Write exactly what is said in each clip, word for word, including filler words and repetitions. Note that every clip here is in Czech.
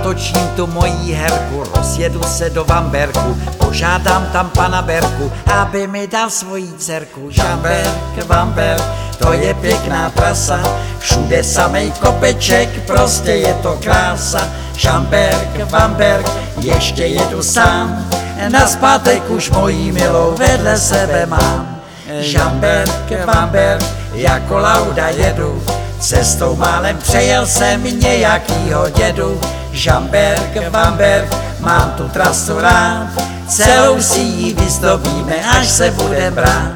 natočím tu mojí herku, rozjedu se do Vamberku, požádám tam pana Berku, aby mi dal svoji dcerku. Žamberk, Vamberk, to je pěkná trasa, všude samej kopeček, prostě je to krása. Žamberk, Vamberk, ještě jedu sám, nazpátek už mojí milou vedle sebe mám. Žamberk, Vamberk, jako Lauda jedu, cestou málem přejel jsem nějakýho dědu. Žamberk, Vamberk, mám tu trasu rád, celou si ji vyzdobíme, až se budem brát.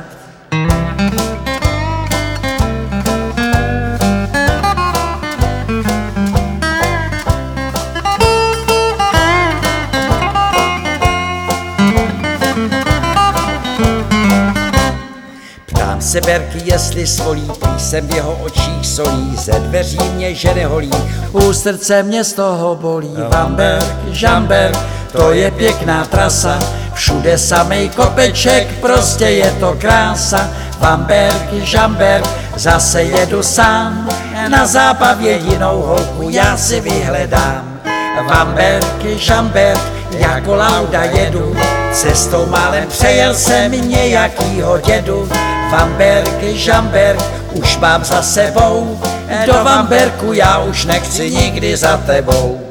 Ptám se Berky, jestli svolí, prý jsem v jeho očích solí, ze dveří mě žene holí, u srdce mě z toho bolí. Vamberk, Žamberk, to je pěkná trasa, všude samej kopeček, prostě je to krása. Vamberk, Žamberk, zase jedu sám, na zábavě jinou holku já si vyhledám. Vamberk, Žamberk, jako Lauda jedu, cestou málem přejel jsem nějakýho dědu. Vamberk, Žamberk, už mám za sebou, do Vamberku já už nechci nikdy za tebou.